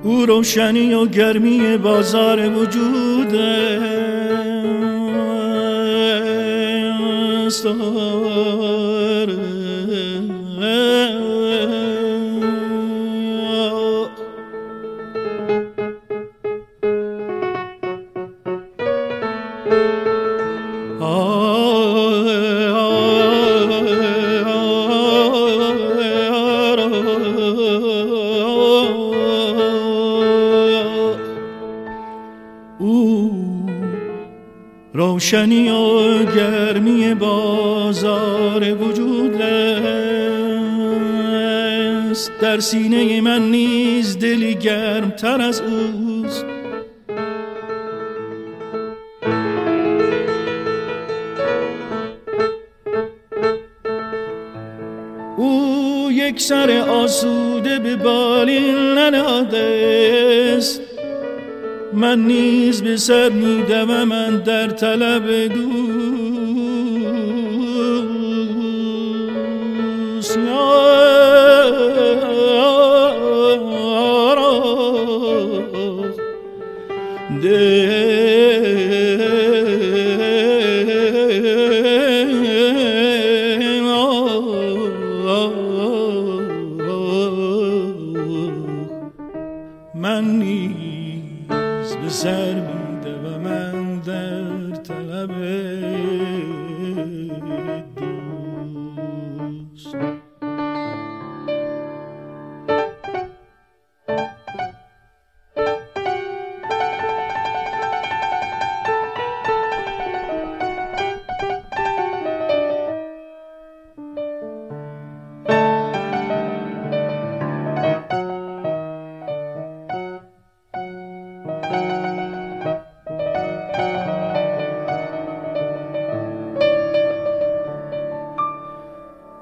او روشنی و گرمی بازار وجود است. روشنی و گرمی بازار وجود است، در سینه من نیز دلی گرمتر از اوست. او یک سر آسوده به بالین ننهاده است، من نیز به سر می‌دوم من در طلب دوست. من نیز به سر می‌دوم من در طلب